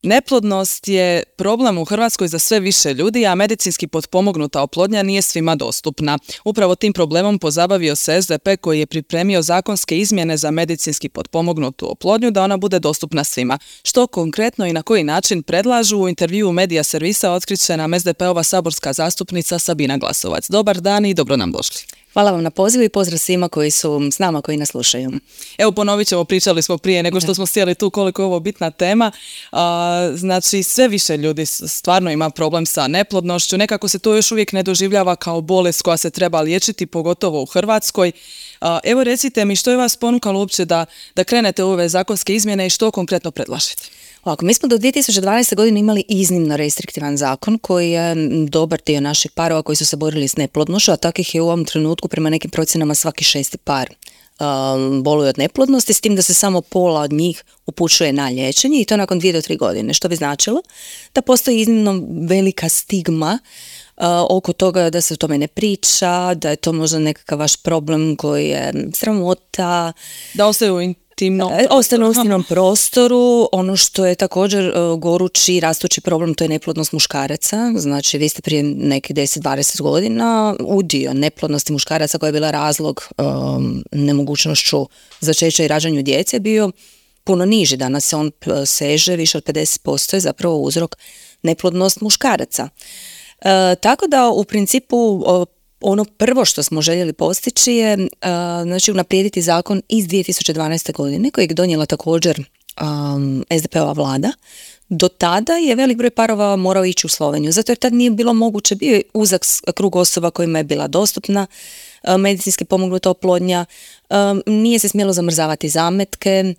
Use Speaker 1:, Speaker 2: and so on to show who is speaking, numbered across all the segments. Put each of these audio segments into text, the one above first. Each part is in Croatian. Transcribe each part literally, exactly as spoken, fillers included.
Speaker 1: Neplodnost je problem u Hrvatskoj za sve više ljudi, a medicinski potpomognuta oplodnja nije svima dostupna. Upravo tim problemom pozabavio se es de pe koji je pripremio zakonske izmjene za medicinski potpomognutu oplodnju da ona bude dostupna svima. Što konkretno i na koji način predlažu, u intervjuu Medija servisa otkriće nam es de pe-ova saborska zastupnica Sabina Glasovac. Dobar dan i dobro nam došli.
Speaker 2: Hvala vam na pozivu i pozdrav svima koji su s nama, koji nas slušaju.
Speaker 1: Evo, ponovit ćemo, pričali smo prije nego što smo sjeli tu koliko je ovo bitna tema. A, znači, sve više ljudi stvarno ima problem sa neplodnošću. Nekako se to još uvijek ne doživljava kao bolest koja se treba liječiti, pogotovo u Hrvatskoj. A, evo, recite mi, što je vas ponukalo uopće da, da krenete u ove zakonske izmjene i što konkretno predlažete?
Speaker 2: Ovako, mi smo do dvije tisuće dvanaeste. godine imali iznimno restriktivan zakon koji je dobar dio naših parova koji su se borili s neplodnošću, a takvih je u ovom trenutku prema nekim procjenama svaki šesti par um, boluje od neplodnosti, s tim da se samo pola od njih upućuje na liječenje i to nakon dvije do tri godine, što bi značilo da postoji iznimno velika stigma Uh, oko toga da se o tome ne priča, da je to možda nekakav vaš problem koji je sramota.
Speaker 1: Da ostaju u intimnom
Speaker 2: prostoru. Ostanu u intimnom prostoru. Ono što je također uh, gorući, rastući problem, to je neplodnost muškaraca. Znači, vi ste prije nekih deset do dvadeset godina udio neplodnosti muškaraca koja je bila razlog um, nemogućnošću začeća i rađanju djece bio puno niži. Danas se on seže, više od pedeset posto je zapravo uzrok neplodnost muškaraca. E, tako da u principu o, ono prvo što smo željeli postići je e, znači unaprijediti zakon iz dvije tisuće dvanaeste. godine kojeg je donijela također um, es de pe-ova vlada. Do tada je velik broj parova morao ići u Sloveniju, zato jer tad nije bilo moguće, bio je uzak krug osoba kojima je bila dostupna uh, medicinski pomognuta oplodnja, um, nije se smjelo zamrzavati zametke,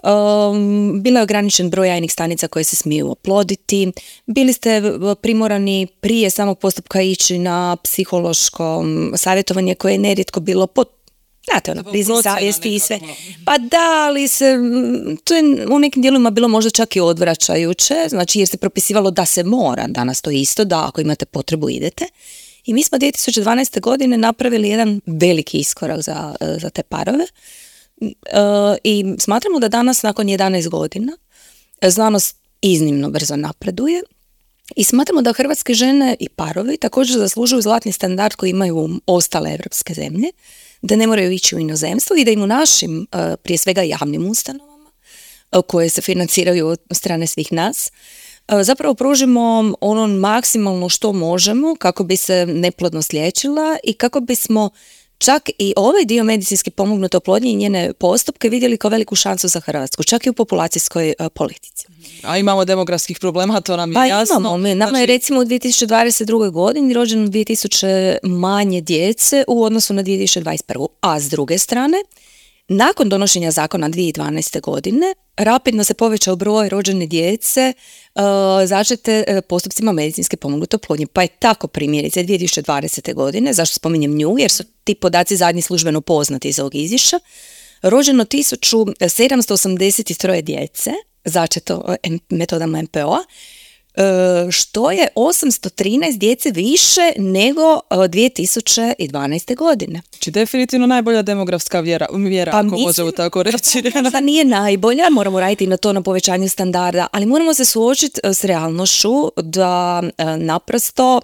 Speaker 2: um, bilo je ograničen broj jajnih stanica koje se smiju oploditi, bili ste primorani prije samog postupka ići na psihološko savjetovanje koje je nerijetko bilo pod znate, ono, priziv savjesti i sve. Pa da, ali se, to je u nekim dijelovima bilo možda čak i odvraćajuće, znači jer se propisivalo da se mora, danas to isto, da ako imate potrebu idete. I mi smo dvije tisuće dvanaeste. godine napravili jedan veliki iskorak za, za te parove i smatramo da danas nakon jedanaest godina znanost iznimno brzo napreduje i smatramo da hrvatske žene i parovi također zaslužuju zlatni standard koji imaju ostale evropske zemlje, da ne moraju ići u inozemstvo i da im u našim, prije svega javnim ustanovama, koje se financiraju od strane svih nas, zapravo pružimo ono maksimalno što možemo kako bi se neplodnost liječila i kako bismo čak i ovaj dio medicinski pomognute oplodnje i njene postupke vidjeli kao veliku šansu za Hrvatsku, čak i u populacijskoj uh, politici.
Speaker 1: A imamo demografskih problema, to nam je
Speaker 2: pa
Speaker 1: jasno.
Speaker 2: Imamo, nama
Speaker 1: znači...
Speaker 2: je recimo u dvije tisuće dvadeset druge. godini rođeno dvije tisuće manje djece u odnosu na dvije tisuće dvadeset prve. A s druge strane, nakon donošenja zakona dvije tisuće dvanaeste. godine, rapidno se povećao broj rođene djece uh, začete uh, postupcima medicinske pomognute oplodnje. Pa je tako primjerice dvije tisuće dvadesete. godine, zašto spominjem nju, jer su ti podaci zadnji službeno poznati iz ovog izvješća, rođeno tisuću sedamsto osamdeset tri djece, začeto metodama em pe o-a, što je osamsto trinaest djece više nego dvije tisuće dvanaeste. godine.
Speaker 1: Znači definitivno najbolja demografska vjera, vjera
Speaker 2: pa
Speaker 1: ako možemo tako reći.
Speaker 2: Da nije najbolja, moramo raditi na to, na povećanju standarda, ali moramo se suočiti s realnošću da naprosto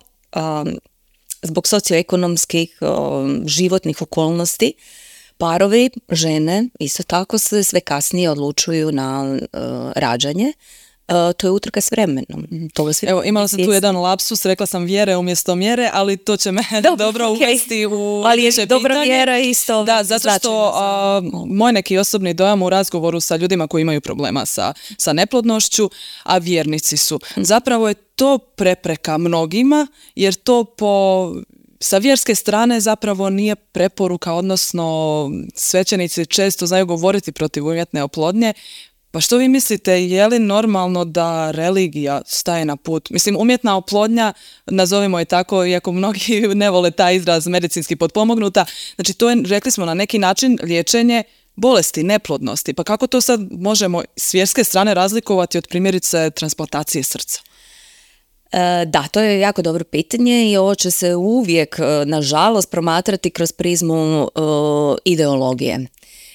Speaker 2: zbog socioekonomskih životnih okolnosti parovi, žene, isto tako se sve kasnije odlučuju na uh, rađanje. Uh, to je utrka s vremenom. Toga svi
Speaker 1: Evo, imala sam tu jedan lapsus, rekla sam vjere umjesto mjere, ali to će me dobro, dobro uvesti u
Speaker 2: ali je dobra vjera isto.
Speaker 1: Da, zato što uh, moj neki osobni dojam u razgovoru sa ljudima koji imaju problema sa, sa neplodnošću, a vjernici su. Zapravo je to prepreka mnogima, jer to po... sa vjerske strane zapravo nije preporuka, odnosno svećenici često znaju govoriti protiv umjetne oplodnje. Pa što vi mislite, je li normalno da religija staje na put? Mislim, umjetna oplodnja, nazovimo je tako, iako mnogi ne vole taj izraz medicinski potpomognuta, znači to je, rekli smo, na neki način liječenje bolesti, neplodnosti. Pa kako to sad možemo s vjerske strane razlikovati od primjerice transplantacije srca?
Speaker 2: Da, to je jako dobro pitanje i ovo će se uvijek, nažalost, promatrati kroz prizmu uh, ideologije.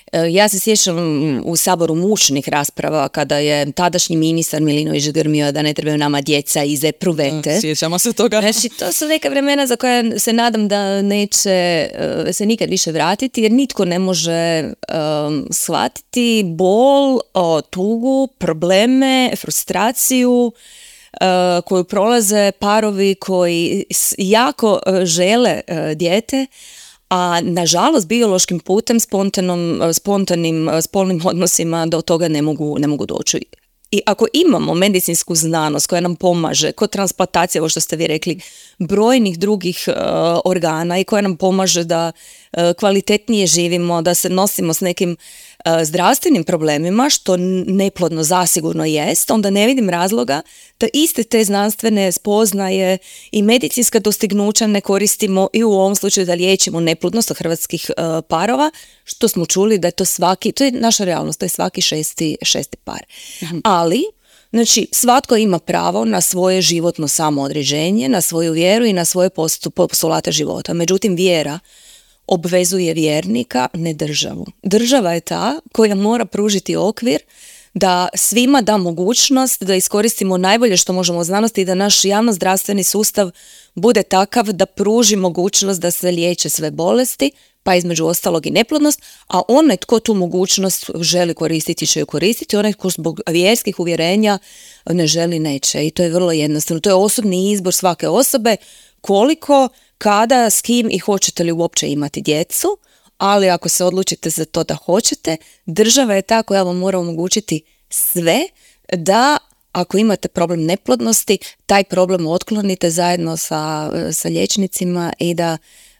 Speaker 2: Ja se sjećam u Saboru mučnih rasprava kada je tadašnji ministar Milinović grmio da ne trebaju nama djeca iz epruvete.
Speaker 1: Sjećamo se toga.
Speaker 2: Znači, to su neka vremena za koja se nadam da neće se nikad više vratiti, jer nitko ne može um, shvatiti bol, o, tugu, probleme, frustraciju Uh, koju prolaze parovi koji jako uh, žele uh, dijete, a nažalost biološkim putem, spontanom, spontanim uh, spolnim odnosima do toga ne mogu, ne mogu doći. I ako imamo medicinsku znanost koja nam pomaže kod transplantacije, ovo što ste vi rekli, brojnih drugih uh, organa i koja nam pomaže da uh, kvalitetnije živimo, da se nosimo s nekim uh, zdravstvenim problemima, što neplodno zasigurno jest, onda ne vidim razloga da iste te znanstvene spoznaje i medicinska dostignuća ne koristimo i u ovom slučaju da liječimo neplodnost hrvatskih uh, parova, što smo čuli da je to svaki, to je naša realnost, to je svaki šesti, šesti par. Mhm. Ali, znači, svatko ima pravo na svoje životno samoodređenje, na svoju vjeru i na svoje postulate života. Međutim, vjera obvezuje vjernika, ne državu. Država je ta koja mora pružiti okvir da svima da mogućnost da iskoristimo najbolje što možemo u znanosti i da naš javno-zdravstveni sustav bude takav da pruži mogućnost da se liječe sve bolesti, pa između ostalog i neplodnost, a onaj tko tu mogućnost želi koristiti će ju koristiti, onaj tko zbog vjerskih uvjerenja ne želi neće. I to je vrlo jednostavno. To je osobni izbor svake osobe, koliko, kada, s kim i hoćete li uopće imati djecu, ali ako se odlučite za to da hoćete, država je ta koja vam mora omogućiti sve da ako imate problem neplodnosti, taj problem otklonite zajedno sa, sa liječnicima i da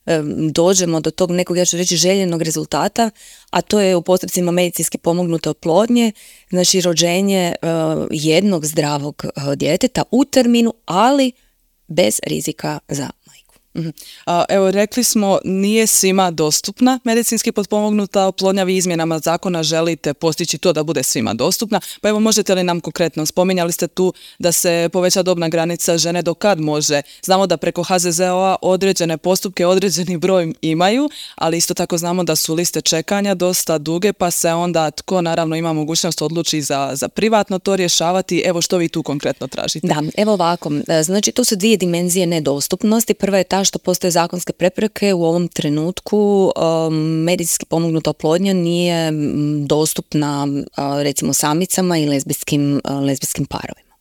Speaker 2: dođemo do tog nekog, ja ću reći, željenog rezultata, a to je u postupcima medicinski pomognute oplodnje, znači rođenje uh, jednog zdravog uh, djeteta u terminu, ali bez rizika za majku.
Speaker 1: Uh-huh. A, evo, rekli smo, nije svima dostupna medicinski potpomognuta oplodnja, vi izmjenama zakona želite postići to da bude svima dostupna, pa evo, možete li nam konkretno, spominjali ste tu da se poveća dobna granica žene do kad može, znamo da preko H Z Z O-a određene postupke, određeni broj imaju, ali isto tako znamo da su liste čekanja dosta duge, pa se onda tko naravno ima mogućnost odluči za, za privatno to rješavati, evo što vi tu konkretno tražite?
Speaker 2: Da, evo ovako, znači tu su dvije dimenzije nedostupnosti, prva je ta što postoje zakonske prepreke, u ovom trenutku um, medicinski pomognuta oplodnja nije dostupna uh, recimo samicama i lezbijskim, uh, lezbijskim parovima.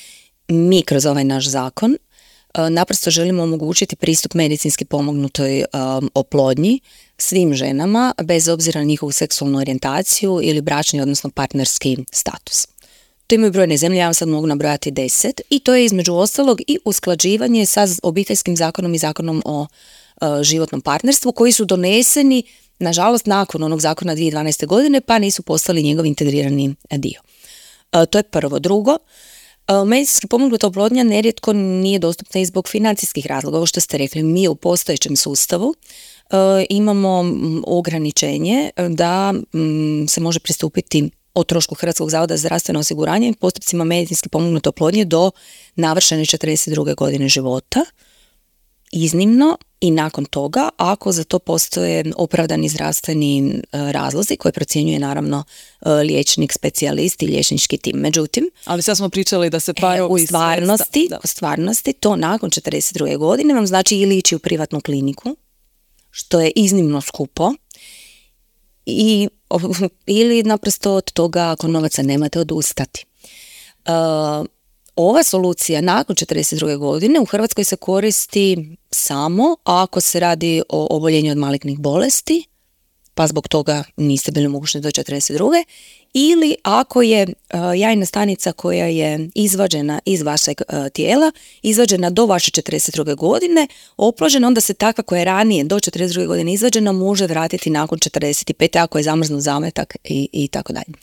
Speaker 2: Mi kroz ovaj naš zakon uh, naprosto želimo omogućiti pristup medicinski pomognutoj um, oplodnji svim ženama bez obzira na njihovu seksualnu orijentaciju ili bračni odnosno partnerski status. To imaju brojne zemlje, ja vam sad mogu nabrojati deset i to je između ostalog i usklađivanje sa obiteljskim zakonom i zakonom o uh, životnom partnerstvu koji su doneseni, nažalost, nakon onog zakona dvije tisuće dvanaeste. godine, pa nisu postali njegov integrirani dio. Uh, to je prvo. Drugo, uh, medicinski pomognuta oplodnja nerijetko nije dostupna i zbog financijskih razloga. Ovo što ste rekli, mi u postojećem sustavu uh, imamo m, ograničenje da m, se može pristupiti o trošku Hrvatskog zavoda za zdravstveno osiguranje postupcima medicinski pomognute oplodnje do navršene četrdeset druge godine života. Iznimno i nakon toga, ako za to postoje opravdani zdravstveni razlozi koje procjenjuje naravno liječnik, specijalist i liječnički tim. Međutim,
Speaker 1: ali sad smo pričali da se pa
Speaker 2: e, u stvarnosti, u stvarnosti to nakon četrdeset druge godine vam znači ili ići u privatnu kliniku, što je iznimno skupo, i ili naprosto od toga ako novaca nemate odustati. Uh, ova solucija nakon četrdeset druge godine u Hrvatskoj se koristi samo ako se radi o oboljenju od malignih bolesti, pa zbog toga niste bili mogućni do četrdeset druge. Ili ako je uh, jajna stanica koja je izvađena iz vašeg uh, tijela, izvađena do vaše četrdeset druge godine, opložena, onda se takva koja je ranije do četrdeset druge godine izvađena može vratiti nakon četrdeset pete ako je zamrznut zametak i, i tako dalje.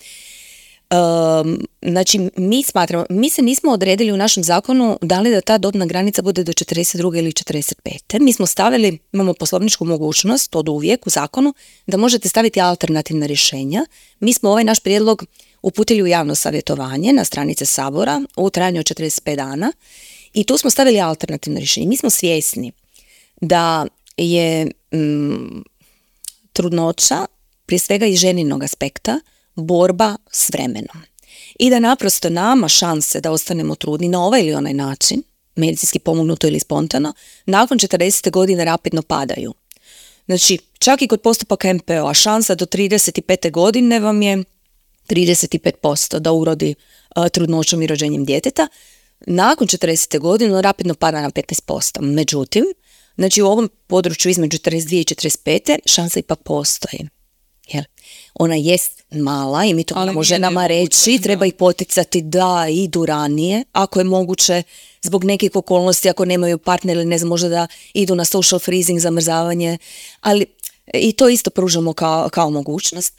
Speaker 2: Um, znači, mi smatramo, mi se nismo odredili u našem zakonu da li da ta dobna granica bude do četrdeset druge ili četrdeset pete. Mi smo stavili, imamo poslovničku mogućnost od uvijek u zakonu da možete staviti alternativna rješenja. Mi smo ovaj naš prijedlog uputili u javno savjetovanje na stranice Sabora u trajanju od četrdeset pet dana i tu smo stavili alternativno rješenje. Mi smo svjesni da je mm, trudnoća prije svega iz ženinog aspekta, borba s vremenom. I da naprosto nama šanse da ostanemo trudni na ovaj ili onaj način, medicinski pomognuto ili spontano, nakon četrdeset godine rapidno padaju. Znači, čak i kod postupaka em pe o, a šansa do trideset pete godine vam je trideset pet posto da urodi uh, trudnoćom i rođenjem djeteta. Nakon četrdesete godine rapidno pada na petnaest posto. Međutim, znači u ovom području između četrdeset dvije i četrdeset pete šansa ipak postoji. Jel? Ona jest mala i mi to moramo ženama reći, da. Treba ih poticati da idu ranije, ako je moguće, zbog nekih okolnosti, ako nemaju partnera ili ne znam, možda da idu na social freezing, zamrzavanje, ali i to isto pružamo kao, kao mogućnost.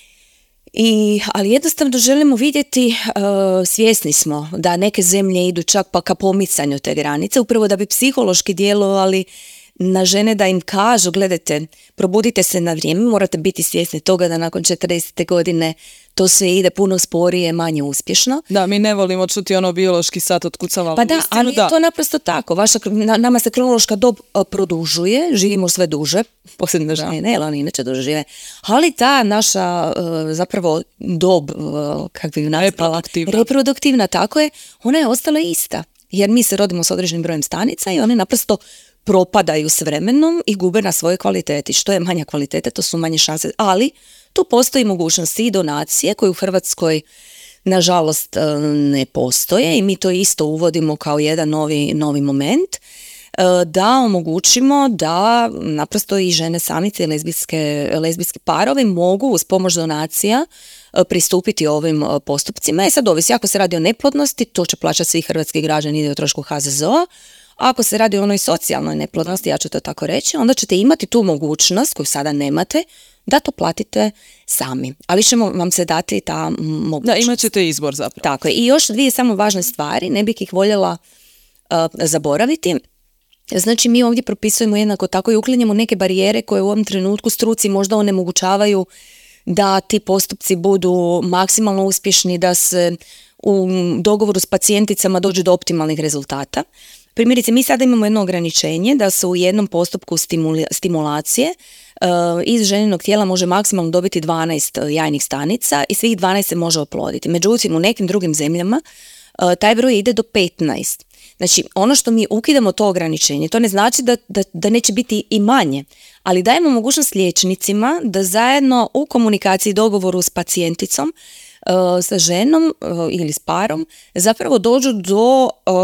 Speaker 2: I, ali jednostavno želimo vidjeti, uh, svjesni smo da neke zemlje idu čak pa ka pomicanju te granice, upravo da bi psihološki djelovali na žene, da im kažu, gledajte, probudite se na vrijeme, morate biti svjesni toga da nakon četrdesete godine to sve ide puno sporije, manje uspješno.
Speaker 1: Da, mi ne volimo čuti ono biološki sat otkucavalo.
Speaker 2: Pa da, istinu, ali da. Je to naprosto tako. Vaša, na, nama se kronološka dob produžuje, živimo sve duže, posebno žene, jer oni inače duže žive. Ali ta naša zapravo dob, kako bi ju nazvala, reproduktivna. reproduktivna, tako je, ona je ostala ista. Jer mi se rodimo s određenim brojem stanica i one naprosto propadaju s vremenom i gube na svojoj kvaliteti. Što je manja kvaliteta, to su manje šanse. Ali tu postoji mogućnost i donacije koje u Hrvatskoj nažalost ne postoje i mi to isto uvodimo kao jedan novi, novi moment, da omogućimo da naprosto i žene samice i lezbijske, lezbijski parovi mogu uz pomoć donacija pristupiti ovim postupcima. I sad ovisi, ako se radi o neplodnosti, to će plaćati svi hrvatski građani, ide o trošku ha ze zo a. Ako se radi o onoj socijalnoj neplodnosti, ja ću to tako reći, onda ćete imati tu mogućnost, koju sada nemate, da to platite sami. Ali ćemo vam se dati ta mogućnost.
Speaker 1: Da, imat ćete izbor zapravo.
Speaker 2: Tako je. I još dvije samo važne stvari, ne bih ih voljela uh, zaboraviti. Znači, mi ovdje propisujemo jednako tako i uklanjamo neke barijere koje u ovom trenutku struci možda onemogućavaju da ti postupci budu maksimalno uspješni, da se u dogovoru s pacijenticama dođe do optimalnih rezultata. Primjerice, mi sada imamo jedno ograničenje da se u jednom postupku stimuli, stimulacije uh, iz ženinog tijela može maksimalno dobiti dvanaest jajnih stanica i svih dvanaest se može oploditi. Međutim, u nekim drugim zemljama uh, taj broj ide do petnaest. Znači, ono što mi ukidamo to ograničenje, to ne znači da, da, da neće biti i manje, ali dajemo mogućnost liječnicima da zajedno u komunikaciji i dogovoru s pacijenticom, sa ženom ili s parom, zapravo dođu do,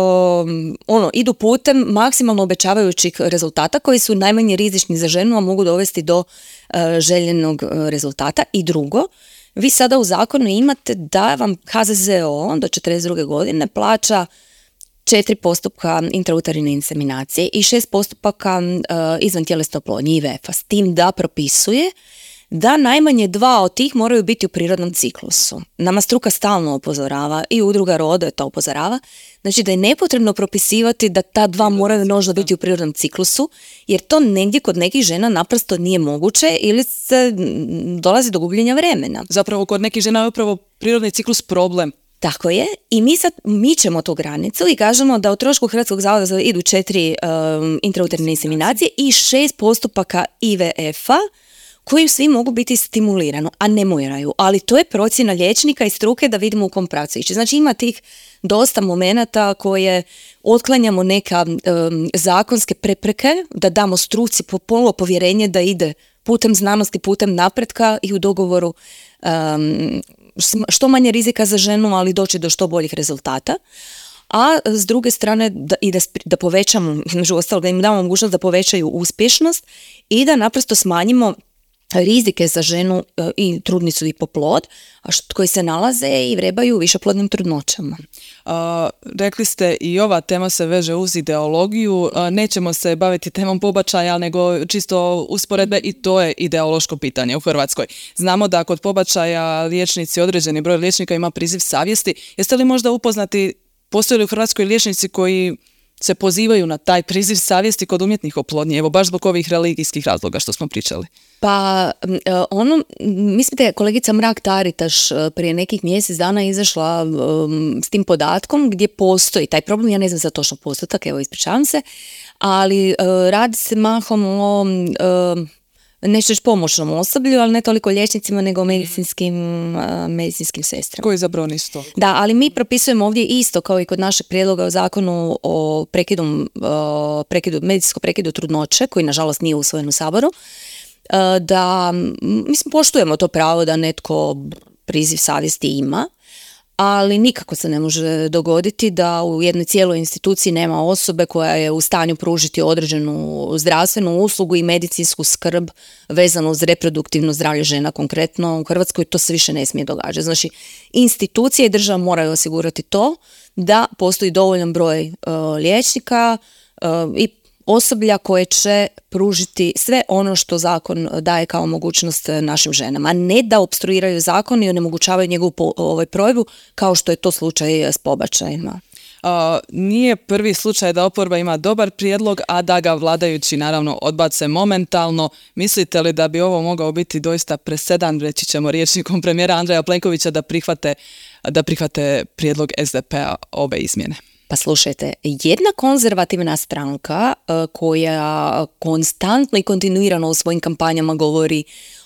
Speaker 2: um, ono, idu putem maksimalno obećavajućih rezultata koji su najmanje rizični za ženu, a mogu dovesti do uh, željenog uh, rezultata. I drugo, vi sada u zakonu imate da vam ha ze ze o do četrdeset druge godine plaća četiri postupka intrauterine inseminacije i šest postupaka uh, izvantjelesne oplodnje i ve ef a, s tim da propisuje da najmanje dva od tih moraju biti u prirodnom ciklusu. Nama struka stalno upozorava i udruga Rodo je to upozorava. Znači da je nepotrebno propisivati da ta dva moraju nužno biti u prirodnom ciklusu, jer to negdje kod nekih žena naprosto nije moguće ili se dolazi do gubljenja vremena.
Speaker 1: Zapravo kod nekih žena je upravo prirodni ciklus problem.
Speaker 2: Tako je. I mi sad mičemo tu granicu i kažemo da u trošku Hrvatskog zavoda za idu četiri um, intrauterine inseminacije i šest postupaka i ve ef a koji svi mogu biti stimulirano, a ne moraju. Ali to je procjena liječnika i struke da vidimo u kom pravcu ići. Znači ima tih dosta momenata koje otklanjamo neka um, zakonske prepreke, da damo struci ponovno povjerenje da ide putem znanosti, putem napretka i u dogovoru um, što manje rizika za ženu, ali doći do što boljih rezultata. A s druge strane da, i da, da povećamo, među ostalo, da im damo mogućnost da povećaju uspješnost i da naprosto smanjimo rizike za ženu i trudnicu i poplod, a št, koji se nalaze i vrebaju u višeplodnim trudnoćama.
Speaker 1: A, rekli ste i ova tema se veže uz ideologiju, a, nećemo se baviti temom pobačaja, nego čisto usporedbe i to je ideološko pitanje u Hrvatskoj. Znamo da kod pobačaja liječnici, određeni broj liječnika ima priziv savjesti. Jeste li možda upoznati, postoje li u Hrvatskoj liječnici koji se pozivaju na taj priziv savjesti kod umjetnih oplodnji, evo baš zbog ovih religijskih razloga što smo pričali?
Speaker 2: Pa ono, mislim da je kolegica Mrak-Taritaš prije nekih mjesec dana izašla um, s tim podatkom gdje postoji taj problem, ja ne znam za točno postotak, evo ispričavam se, ali uh, radi se mahom o uh, nešto pomoćnom osoblju, ali ne toliko liječnicima nego medicinskim, uh, medicinskim sestrama.
Speaker 1: Koji zapravo nisu to?
Speaker 2: Da, ali mi propisujemo ovdje isto kao i kod našeg prijedloga o zakonu o prekidu, uh, prekidu, medicinskom prekidu trudnoće, koji nažalost nije usvojen u Saboru, uh, da mislim poštujemo to pravo da netko priziv savjesti ima, ali nikako se ne može dogoditi da u jednoj cijeloj instituciji nema osobe koja je u stanju pružiti određenu zdravstvenu uslugu i medicinsku skrb vezanu uz reproduktivno zdravlje žena. Konkretno u Hrvatskoj to se više ne smije događati. Znači, institucije i država moraju osigurati to da postoji dovoljan broj uh, liječnika uh, i osoblja koje će pružiti sve ono što zakon daje kao mogućnost našim ženama, a ne da opstruiraju zakon i onemogućavaju njegovu po, ovaj, provedbu kao što je to slučaj s pobačajima.
Speaker 1: Uh, nije prvi slučaj da oporba ima dobar prijedlog, a da ga vladajući naravno odbace momentalno. Mislite li da bi ovo mogao biti doista presedan, reći ćemo rječnikom premijera Andreja Plenkovića, da prihvate, da prihvate prijedlog S D P-a ove izmjene?
Speaker 2: Pa slušajte, jedna konzervativna stranka uh, koja konstantno i kontinuirano u svojim kampanjama govori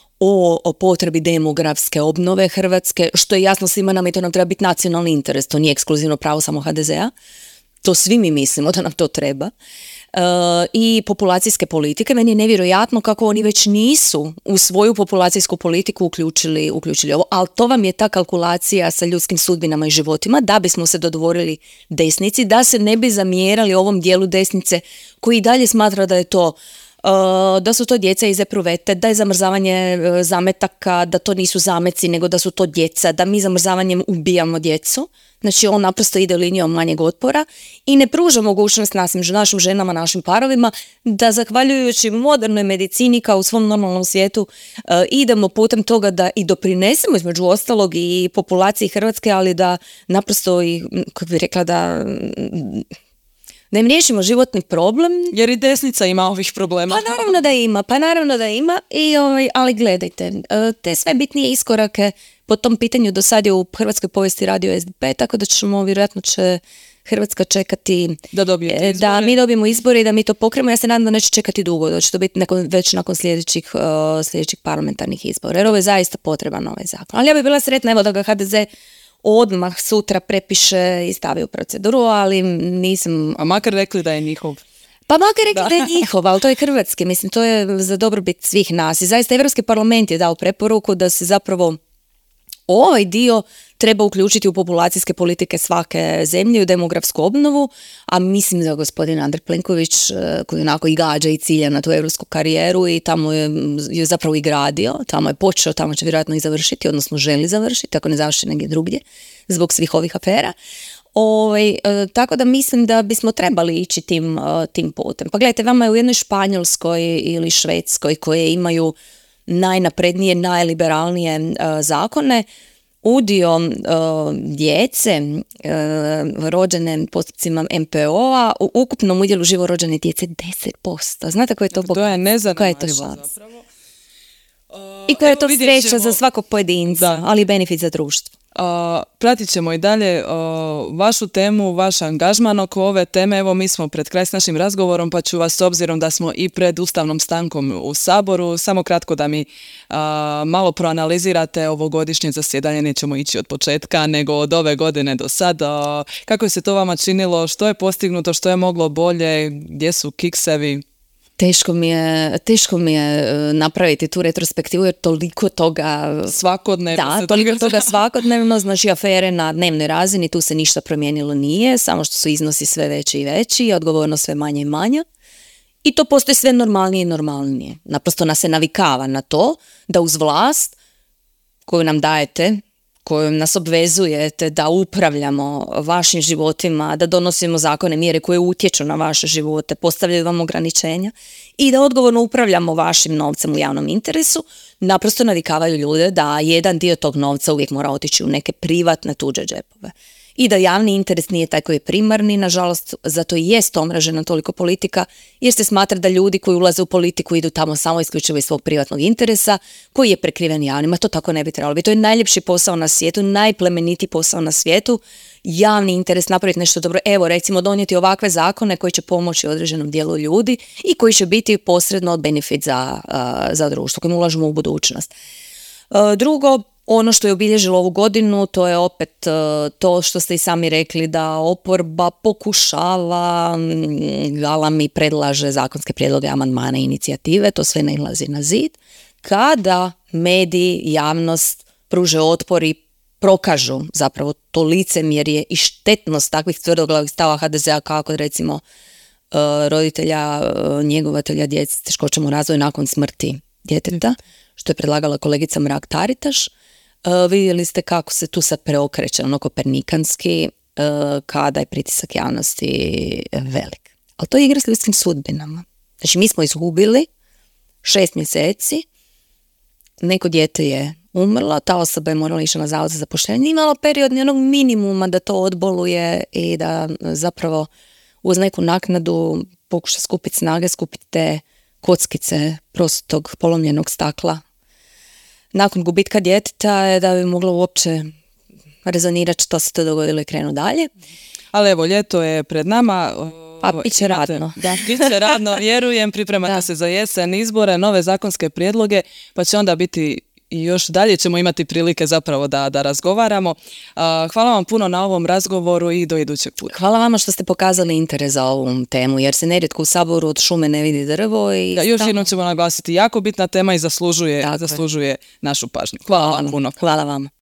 Speaker 2: o, o potrebi demografske obnove Hrvatske, što je jasno svima nam i to nam treba biti nacionalni interes, to nije ekskluzivno pravo samo ha de zea, to svi mi mislimo da nam to treba. Uh, i populacijske politike, meni je nevjerojatno kako oni već nisu u svoju populacijsku politiku uključili, uključili ovo, ali to vam je ta kalkulacija sa ljudskim sudbinama i životima, da bismo se dodvorili desnici, da se ne bi zamjerali ovom dijelu desnice koji i dalje smatra da je to Uh, da su to djeca iz epruvete, da je zamrzavanje uh, zametaka, da to nisu zameci, nego da su to djeca, da mi zamrzavanjem ubijamo djecu. Znači on naprosto ide linijom manjeg otpora i ne pruža mogućnost našim, našim ženama, našim parovima da zahvaljujući modernoj medicini kao u svom normalnom svijetu uh, idemo putem toga da i doprinesemo između ostalog i populaciji Hrvatske, ali da naprosto i, kako bih rekla, da da im riješimo životni problem.
Speaker 1: Jer i desnica ima ovih problema.
Speaker 2: Pa naravno da ima, pa naravno da ima, i, ovaj, ali gledajte, te sve bitnije iskorake po tom pitanju do sad je u hrvatskoj povijesti radio es de pe, tako da ćemo, vjerojatno će Hrvatska čekati
Speaker 1: da, dobijete
Speaker 2: da mi dobijemo izbore i da mi to pokrenemo. Ja se nadam da neće čekati dugo, da će to biti nakon, već nakon sljedećih, uh, sljedećih parlamentarnih izbora, jer ovo je zaista potreban ovaj zakon. Ali ja bih bila sretna, evo, da ga ha de ze odmah sutra prepiše i stavi u proceduru, ali nisam...
Speaker 1: A makar rekli da je njihov.
Speaker 2: Pa makar rekli da, da je njihov, ali to je hrvatski. Mislim, to je za dobrobit svih nas. I zaista Europski parlament je dao preporuku da se zapravo ovaj dio treba uključiti u populacijske politike svake zemlje, u demografsku obnovu, a mislim da gospodin Andrej Plenković, koji onako i gađa i cilja na tu europsku karijeru i tamo je, je zapravo i gradio, tamo je počeo, tamo će vjerojatno i završiti, odnosno želi završiti, ako ne završi negdje drugdje, zbog svih ovih afera. Ovaj, e, tako da mislim da bismo trebali ići tim, e, tim putem. Pa gledajte, vama je u jednoj Španjolskoj ili Švedskoj koje imaju najnaprednije, najliberalnije e, zakone, udio e, djece e, rođene postupcima em pe o-a u ukupnom udjelu živorođene djece deset posto. Znate koje je to,
Speaker 1: to je nezanemarivo
Speaker 2: zapravo. Uh, I koja je to sreća ćemo za svakog pojedinca, da, ali i benefit za društvo.
Speaker 1: Uh, pratit ćemo i dalje uh, vašu temu, vaš angažman oko ove teme. Evo, mi smo pred kraj s našim razgovorom, pa ću vas, s obzirom da smo i pred ustavnom stankom u Saboru, samo kratko da mi uh, malo proanalizirate ovogodišnje zasjedanje. Nećemo ići od početka, nego od ove godine do sada. Uh, kako je se to vama činilo? Što je postignuto? Što je moglo bolje? Gdje su kiksevi?
Speaker 2: Teško mi je, teško mi je napraviti tu retrospektivu jer toliko toga
Speaker 1: svakodnevno.
Speaker 2: Da, toliko toga, toga svakodnevno, znači afere na dnevnoj razini, tu se ništa promijenilo nije, samo što su iznosi sve veći i veći i odgovornost sve manje i manja. I to postoji sve normalnije i normalnije. Naprosto nas se navikava na to da uz vlast koju nam dajete, koju nas obvezujete da upravljamo vašim životima, da donosimo zakone, mjere koje utječu na vaše živote, postavljaju vam ograničenja i da odgovorno upravljamo vašim novcem u javnom interesu, naprosto navikavaju ljude da jedan dio tog novca uvijek mora otići u neke privatne tuđe džepove. i da javni interes nije taj koji je primarni, nažalost, zato i jest omražena toliko politika, jer se smatra da ljudi koji ulaze u politiku idu tamo samo isključivo iz svog privatnog interesa, koji je prekriven javnima. To tako ne bi trebalo biti. To je najljepši posao na svijetu, najplemenitiji posao na svijetu, javni interes, napraviti nešto dobro. Evo, recimo, donijeti ovakve zakone koji će pomoći određenom dijelu ljudi i koji će biti posredno benefit za, za društvo, kojim ulažemo u budućnost. Drugo, ono što je obilježilo ovu godinu, to je opet to što ste i sami rekli, da oporba pokušava, galami, predlaže zakonske prijedloge, amandmane, inicijative, to sve nailazi na zid. Kada mediji, javnost pruže otpor i prokažu zapravo to licemjerje i štetnost takvih tvrdoglavih stava ha de zea, kako recimo roditelja, njegovatelja djece s teškoćama u razvoju nakon smrti djeteta, što je predlagala kolegica Mrak-Taritaš. Uh, vidjeli ste kako se tu sad preokreće, ono kopernikanski, uh, kada je pritisak javnosti velik. Ali to je igra s ljudskim sudbinama. Znači, mi smo izgubili šest mjeseci, neko dijete je umrlo, ta osoba je morala ići na zavod za zapošljavanje, imala period onog minimuma da to odboluje i da zapravo uz neku naknadu pokuša skupiti snage, skupiti te kockice prostog polomljenog stakla nakon gubitka djeteta, da bi mogla uopće rezonirati što se to dogodilo i krenu dalje.
Speaker 1: Ali evo, ljeto je pred nama.
Speaker 2: Pa biće radno.
Speaker 1: Da. Biće radno, vjerujem, pripremate da. se za jesen, izbore, nove zakonske prijedloge, pa će onda biti i još dalje ćemo imati prilike zapravo da, da razgovaramo. Hvala vam puno na ovom razgovoru i do idućeg puta.
Speaker 2: Hvala vama što ste pokazali interes za ovu temu, jer se nerijetko u Saboru od šume ne vidi drvo. I
Speaker 1: da, još jednom ćemo naglasiti, jako bitna tema i zaslužuje, zaslužuje našu pažnju. Hvala vam puno.
Speaker 2: Hvala vam.